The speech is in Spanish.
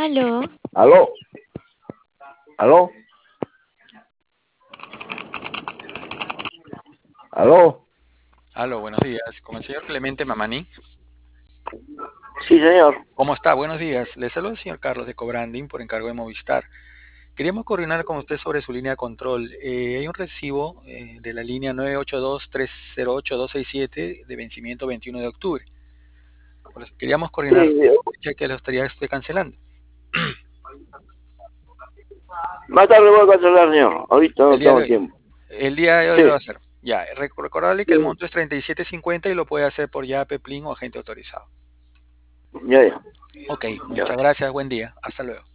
Aló, Aló, aló, aló. Aló, buenos días. Con el señor Clemente Mamani. Sí, señor. ¿Cómo está? Buenos días. Le saluda el señor Carlos de Cobranding por encargo de Movistar. Queríamos coordinar con usted sobre su línea de control. Hay un recibo de la línea 982-308-267 de vencimiento 21 de octubre. Por eso queríamos coordinar Sí, fecha que lo estaría usted cancelando. más tarde voy a cancelar, señor. Ahorita El no día de tengo hoy. tiempo. El día de hoy lo va a Sí, hacer. Ya, recordarle que el sí, monto es 37.50 y lo puede hacer por YAPE, Plin o agente autorizado. ya, ya. Ok, Ya. muchas gracias. Buen día. Hasta luego.